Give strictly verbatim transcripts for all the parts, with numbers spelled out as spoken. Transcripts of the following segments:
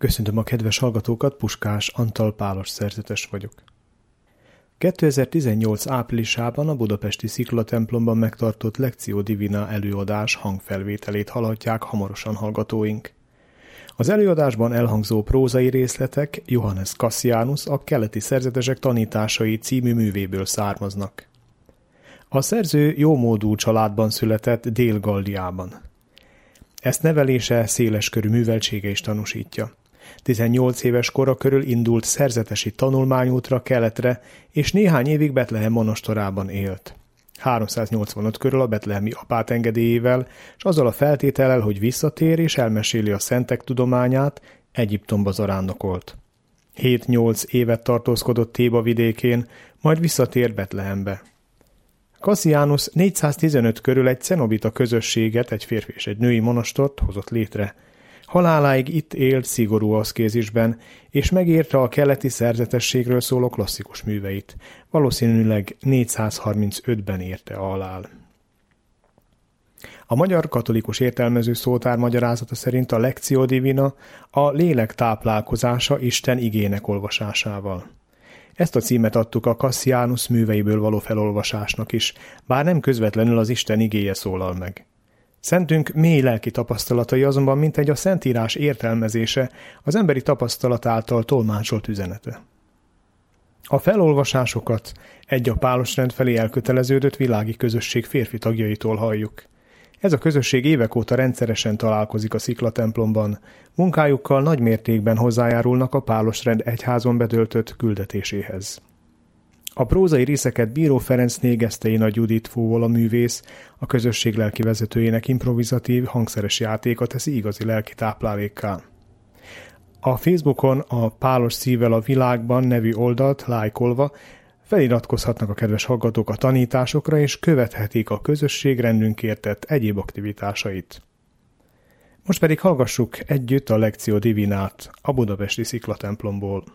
Köszöntöm a kedves hallgatókat, Puskás Antal Pálos szerzetes vagyok. kétezer-tizennyolc áprilisában a budapesti Sziklatemplomban megtartott Lectio Divina előadás hangfelvételét hallhatják hamarosan hallgatóink. Az előadásban elhangzó prózai részletek Johannes Cassianus a keleti szerzetesek tanításai című művéből származnak. A szerző jómódú családban született Dél-Galliában. Ezt nevelése széleskörű műveltsége is tanúsítja. tizennyolc éves kora körül indult szerzetesi tanulmányútra keletre, és néhány évig Betlehem monostorában élt. háromszáznyolcvanöt körül a betlehemi apát engedélyével, és azzal a feltétellel, hogy visszatér és elmeséli a szentek tudományát, Egyiptomba zarándokolt. hét-nyolc évet tartózkodott Théba vidékén, majd visszatért Betlehembe. Cassianus négyszáztizenöt körül egy cenobita közösséget, egy férfi és egy női monostort hozott létre. Haláláig itt élt szigorú aszkézisben, és megírta a keleti szerzetességről szóló klasszikus műveit. Valószínűleg négyszázharmincötben érte a halál. A magyar katolikus értelmező szótár magyarázata szerint a Lectio Divina a lélek táplálkozása Isten igének olvasásával. Ezt a címet adtuk a Cassianus műveiből való felolvasásnak is, bár nem közvetlenül az Isten igéje szólal meg. Szentünk mély lelki tapasztalatai azonban mintegy a Szentírás értelmezése, az emberi tapasztalat által tolmácsolt üzenete. A felolvasásokat egy a Pálosrend felé elköteleződött világi közösség férfi tagjaitól halljuk. Ez a közösség évek óta rendszeresen találkozik a Sziklatemplomban, munkájukkal nagy mértékben hozzájárulnak a Pálosrend egyházon betöltött küldetéséhez. A prózai részeket Bíró Ferenc Négesztei Nagy Judit Fóvola művész, a közösség lelki vezetőjének improvizatív, hangszeres játéka teszi igazi lelki táplálékká. A Facebookon a Pálos szívvel a világban nevű oldalt lájkolva feliratkozhatnak a kedves hallgatók a tanításokra, és követhetik a közösség rendünk értett egyéb aktivitásait. Most pedig hallgassuk együtt a Lectio Divinát a budapesti Sziklatemplomból.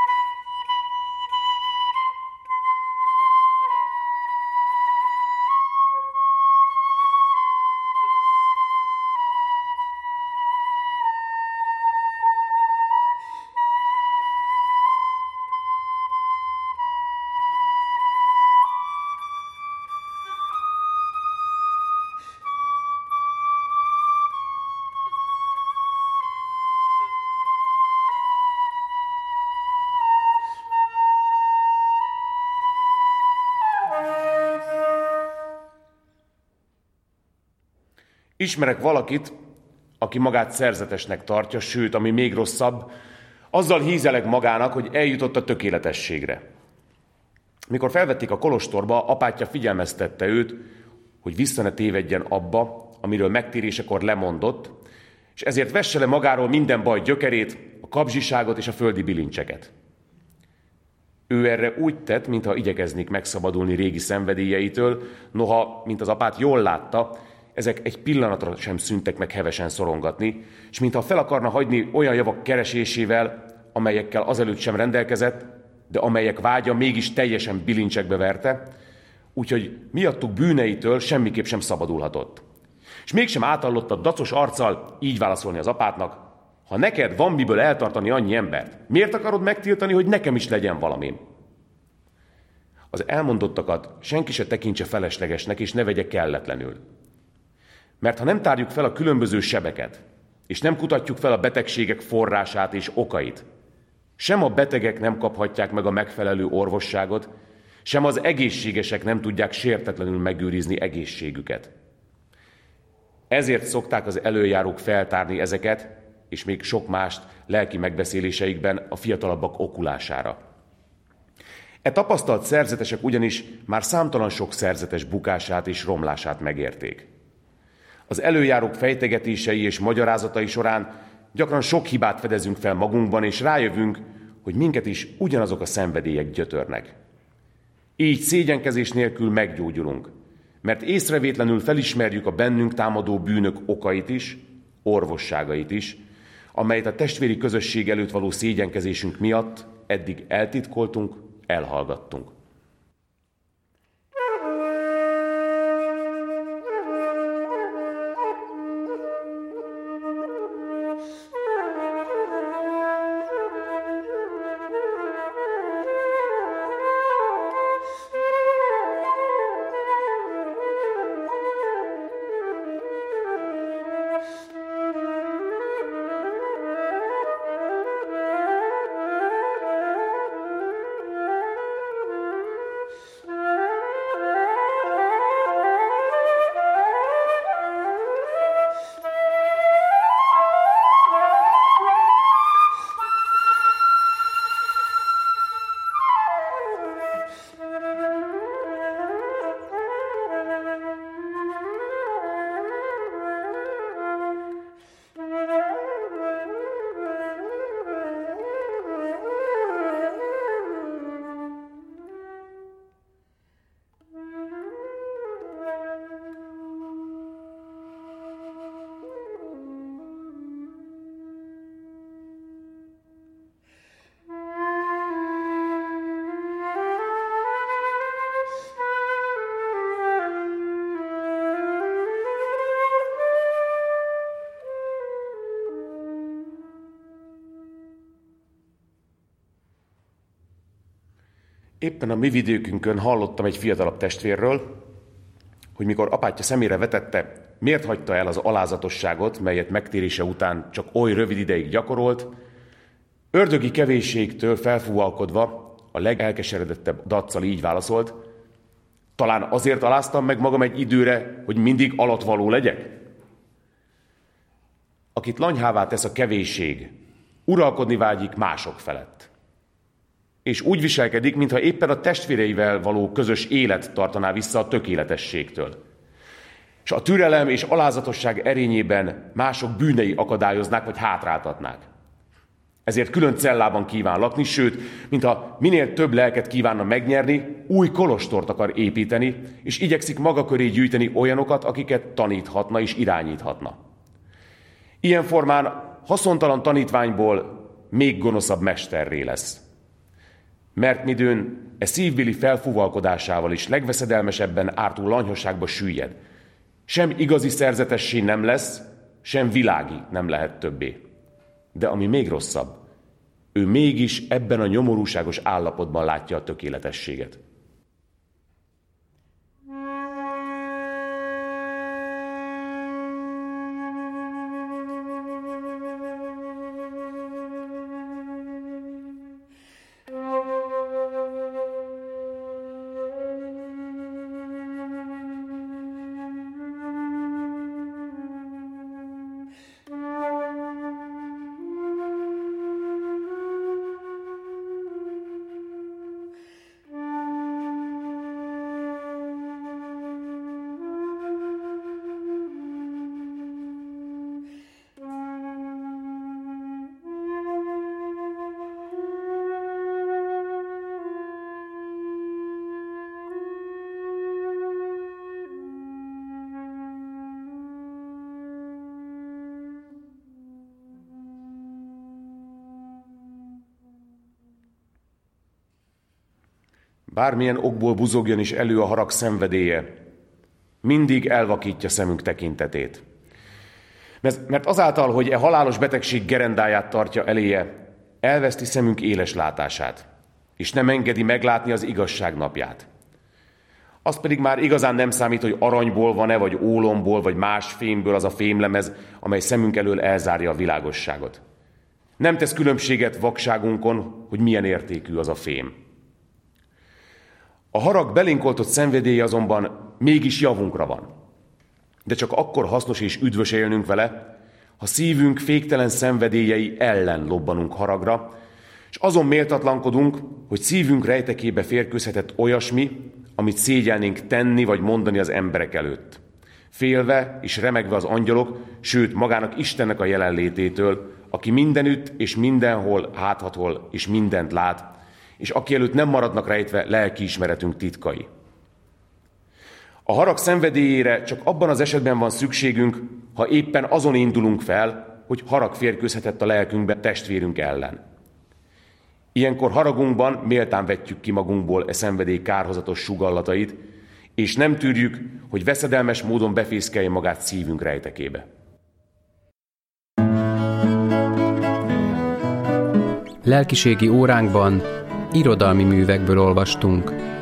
Ismerek valakit, aki magát szerzetesnek tartja, sőt, ami még rosszabb, azzal hízeleg magának, hogy eljutott a tökéletességre. Mikor felvették a kolostorba, apátja figyelmeztette őt, hogy vissza ne tévedjen abba, amiről megtérésekor lemondott, és ezért vesse le magáról minden baj gyökerét, a kapzsiságot és a földi bilincseket. Ő erre úgy tett, mintha igyekeznék megszabadulni régi szenvedélyeitől, noha, mint az apát jól látta, ezek egy pillanatra sem szűntek meg hevesen szorongatni, és mintha fel akarna hagyni olyan javak keresésével, amelyekkel azelőtt sem rendelkezett, de amelyek vágya mégis teljesen bilincsekbe verte, úgyhogy miattuk bűneitől semmiképp sem szabadulhatott. És mégsem átallott a dacos arccal így válaszolni az apátnak: ha neked van miből eltartani annyi embert, miért akarod megtiltani, hogy nekem is legyen valamim? Az elmondottakat senki se tekintse feleslegesnek, és ne vegye kelletlenül. Mert ha nem tárjuk fel a különböző sebeket, és nem kutatjuk fel a betegségek forrását és okait, sem a betegek nem kaphatják meg a megfelelő orvosságot, sem az egészségesek nem tudják sértetlenül megőrizni egészségüket. Ezért szokták az előjárók feltárni ezeket, és még sok mást lelki megbeszéléseikben a fiatalabbak okulására. E tapasztalt szerzetesek ugyanis már számtalan sok szerzetes bukását és romlását megérték. Az előjárók fejtegetései és magyarázatai során gyakran sok hibát fedezünk fel magunkban, és rájövünk, hogy minket is ugyanazok a szenvedélyek gyötörnek. Így szégyenkezés nélkül meggyógyulunk, mert észrevétlenül felismerjük a bennünk támadó bűnök okait is, orvosságait is, amelyet a testvéri közösség előtt való szégyenkezésünk miatt eddig eltitkoltunk, elhallgattunk. Éppen a mi vidékünkön hallottam egy fiatalabb testvérről, hogy mikor apátja szemére vetette, miért hagyta el az alázatosságot, melyet megtérése után csak oly rövid ideig gyakorolt, ördögi kevésségtől felfúvalkodva a legelkeseredettebb daccal így válaszolt: talán azért aláztam meg magam egy időre, hogy mindig alattvaló legyek? Akit lanyhává tesz a kevésség, uralkodni vágyik mások felett. És úgy viselkedik, mintha éppen a testvéreivel való közös élet tartaná vissza a tökéletességtől. És a türelem és alázatosság erényében mások bűnei akadályoznák vagy hátráltatnák. Ezért külön cellában kíván lakni, sőt, mintha minél több lelket kívánna megnyerni, új kolostort akar építeni, és igyekszik maga köré gyűjteni olyanokat, akiket taníthatna és irányíthatna. Ilyen formán haszontalan tanítványból még gonoszabb mesterré lesz. Mert midőn e szívbéli felfúvalkodásával is legveszedelmesebben ártó lanyhosságba süllyed. Sem igazi szerzetessé nem lesz, sem világi nem lehet többé. De ami még rosszabb, ő mégis ebben a nyomorúságos állapotban látja a tökéletességet. Bármilyen okból buzogjon is elő a harag szenvedélye, mindig elvakítja szemünk tekintetét. Mert azáltal, hogy e halálos betegség gerendáját tartja eléje, elveszti szemünk éles látását, és nem engedi meglátni az igazság napját. Az pedig már igazán nem számít, hogy aranyból van-e, vagy ólomból, vagy más fémből az a fémlemez, amely szemünk elől elzárja a világosságot. Nem tesz különbséget vakságunkon, hogy milyen értékű az a fém. A harag belénk szenvedélye azonban mégis javunkra van. De csak akkor hasznos és üdvös élnünk vele, ha szívünk féktelen szenvedélyei ellen lobbanunk haragra, és azon méltatlankodunk, hogy szívünk rejtekébe férkőzhetett olyasmi, amit szégyelnénk tenni vagy mondani az emberek előtt. Félve és remegve az angyalok, sőt magának Istennek a jelenlététől, aki mindenütt és mindenhol háthatol és mindent lát, és aki előtt nem maradnak rejtve lelkiismeretünk titkai. A harag szenvedélyére csak abban az esetben van szükségünk, ha éppen azon indulunk fel, hogy harag férkőzhetett a lelkünkbe testvérünk ellen. Ilyenkor haragunkban méltán vetjük ki magunkból e szenvedély kárhozatos sugallatait, és nem tűrjük, hogy veszedelmes módon befészkelje magát szívünk rejtekébe. Lelkiségi óránkban irodalmi művekből olvastunk.